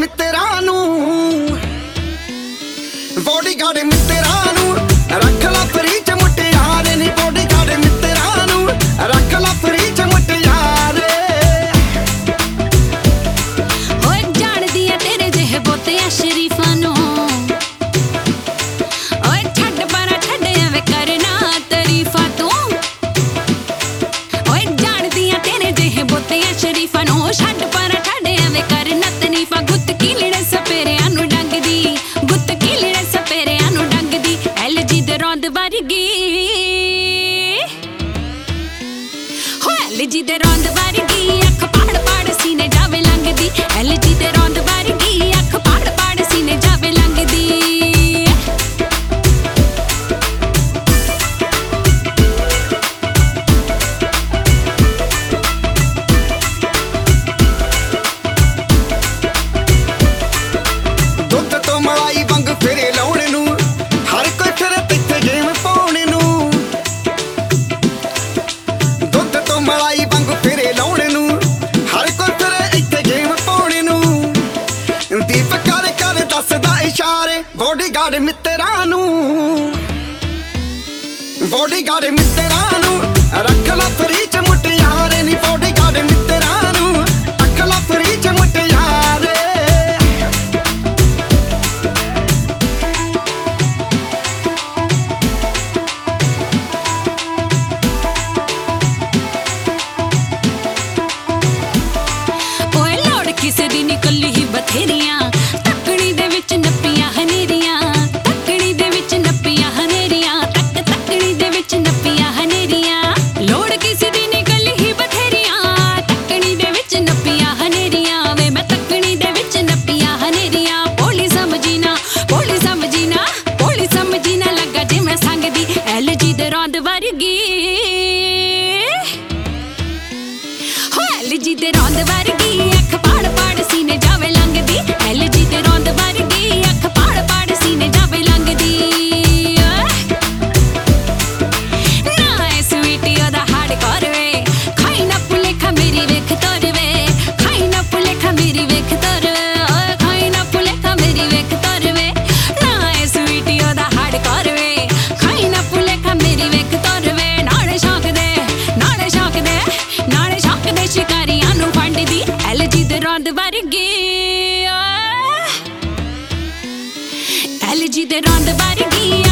ਮਿੱਤਰਾਂ ਨੂੰ ਬੋਡੀਗਾਰਡ ਮਿੱਤਰਾਂ ਨੂੰ ਰੱਖ ਲਾ ਫਰੀ ਚ ਮੁਟਿਆਰੇ ਨੀ ਬੋਡੀਗਾਰਡ ਮਿੱਤਰਾਂ ਨੂੰ ਰੱਖ ਲਾ ਫਰੀ ਚ ਮੁਟਿਆਰੇ ਓਏ ਜਾਣਦੀ ਆ ਤੇਰੇ ਜਿਹੇ ਬਹੁਤੇ ਸ਼ਰੀਫਾਂ ਨੂੰ ਓਏ ਛੱਡ ਪਰਾਂ ਛੱਡ ਐਵੇਂ ਕਰਨਾ ਤਾਰੀਫਾਂ ਤੂੰ ਓਏ ਜਾਣਦੀ ਆ ਤੇਰੇ ਜਿਹੇ ਬਹੁਤੇ ਸ਼ਰੀਫਾਂ ਨੂੰ ਛੱਡ ਪਰਾਂ ਛੱਡ ਐਵੇਂ ਕਰਨਾ ਤਾਰੀਫਾਂ ਗੁੱਤ ਕੀ ਲੈਣੇ ਸਪੇਰਿਆਂ ਨੂੰ ਡੰਗਦੀ ਗੁੱਤ ਕੀ ਲੈਣੇ ਸਪੇਰਿਆਂ ਨੂੰ ਡੰਗਦੀ ਐਲਜੀ ਦੇ ਰੌਂਦ ਵਰਗੀ ਹੋ ਐਲਜੀ ਦੇ ਰੌਂਦ ਵਰਗੀ ਅੱਖ ਪਾੜ ਪਾੜ ਸੀਨੇ ਜਾਵੇ ਲੰਘਦੀ ਐਲਜੀ ਦੇ ਰੌਂਦ ਵਰਗੀ ਅੱਖ ਪਾੜ ਪਾੜ ਸੀਨੇ ਜਾਵੇ ਲੰਘਦੀ ਦੁੱਧ ਤੋਂ ਮਲਾਈ ਵਾਂਗ ਫਿਰੇ ਲਾਉਣ ਨੂੰ ਹਰ ਕੋਈ ਫਿਰੇ ਪਿੱਛੇ ਗੇਮ ਪਾਉਣ ਨੂੰ ਦੁੱਧ ਤੋਂ ਮਲਾਈ ਵਾਂਗ ਫਿਰੇ ਲਾਉਣ ਨੂੰ ਹਰ ਕੋਈ ਫਿਰੇ ਇੱਥੇ ਗੇਮ ਪਾਉਣ ਨੂੰ ਦੀਪ ਕਰ ਕਰ ਦੱਸਦਾ ਇਸ਼ਾਰੇ ਬੋਡੀਗਾਰਡ ਮਿੱਤਰਾਂ ਨੂੰ ਬੋਡੀਗਾਰਡ ਮਿੱਤਰਾਂ ਨੂੰ ਰੱਖ ਲਾ ਫਰੀ ਚ ਮੁਟਿਆਰੇ ਨੀ ਬੋਡੀਗਾਰਡ ਮਿੱਤਰਾਂ ਨੂੰ ਰੱਖ ਲਾ ਫਰੀ ਚ ਮੁਟਿਆਰੇ ਓਏ ਲੋੜ ਕਿਸੇ ਦੀ ਨਿਕਲੀ ਹੀ ਬਥੇਰੀਆਂ ਤੱਕੜੀ ਦੇ ਵਿੱਚ ਨੱਪੀਆਂ ਹਨੇਰੀਆਂ ਤੱਕੜੀ ਦੇ ਵਿੱਚ ਨੱਪੀਆਂ ਹਨੇਰੀਆਂ ਤੱਕੜੀ ਦੇ ਵਿੱਚ ਨੱਪੀਆਂ ਹਨੇਰੀਆਂ ਲੋੜ ਕਿਸੇ ਦੀ ਨਿਕਲੀ ਹੀ ਬਥੇਰੀਆਂ ਤੱਕੜੀ ਦੇ ਵਿੱਚ ਨੱਪੀਆਂ ਹਨੇਰੀਆਂ ਵੇ ਮੈਂ ਤੱਕੜੀ ਦੇ ਵਿੱਚ ਨੱਪੀਆਂ ਹਨੇਰੀਆਂ ਭੋਲੀ ਸਮਝੀ ਨਾ ਭੋਲੀ ਸਮਝੀ ਨਾ ਭੋਲੀ ਸਮਝੀ ਨਾ ਲੱਗਾ ਜਿਵੇਂ ਸੰਗਦੀ ਐਲਜੀ ਦੇ ਰੌਂਦ ਵਰਗੀ ਹੋ ਐਲਜੀ ਦੇ ਰੌਂਦ ਵਰਗੀ ਅੱਖ ਪਾੜ ਪਾੜ ਸੀਨੇ ਜਾਵੇ ਲੰਘਦੀ ਐਲਜੀ ਦੇ ਰੌਂਦ ਵਰਗੀ ਅੱਖ ਪਾੜ ਪਾੜ ਸੀਨੇ ਜਾਵੇ ਲੰਘਦੀ ਨਾ ਐ ਸਵੀਟੀ ਉਹਦਾ ਹਾੜ ਕਰਵੇ ਖਾਈ ਨਾ ਭੁਲੇਖਾ ਮੇਰੀ ਵੇਖ ਤੋਰਵੇ ਖਾਈ ਨਾ ਭੁਲੇਖਾ ਮੇਰੀ ਵੇਖ ਤੋਰਵੇ ਓਏ ਖਾਈ ਨਾ ਭੁਲੇਖਾ ਮੇਰੀ ਵੇਖ ਤੋਰਵੇ ਨਾ ਐ ਸਵੀਟੀ ਉਹਦਾ ਹਾੜ ਕਰਵੇ ਖਾਈ ਨਾ ਭੁਲੇਖਾ ਮੇਰੀ ਵੇਖ ਤੋਰਵੇ ਨਾਲੇ ਸ਼ੌਕ ਦੇ ਨਾਲੇ ਸ਼ੌਕ ਦੇ ਨਾਲੇ ਸ਼ੌਕ ਦੇ ਸ਼ਿਕਾਰੀਆਂ ਨੂੰ ਫੰਡਦੀ ਐਲਜੀ ਦੇ ਰੌਂਦ ਵਰਗੀ ਐਲਜੀ ਦੇ ਰੌਂਦ ਵਰਗੀ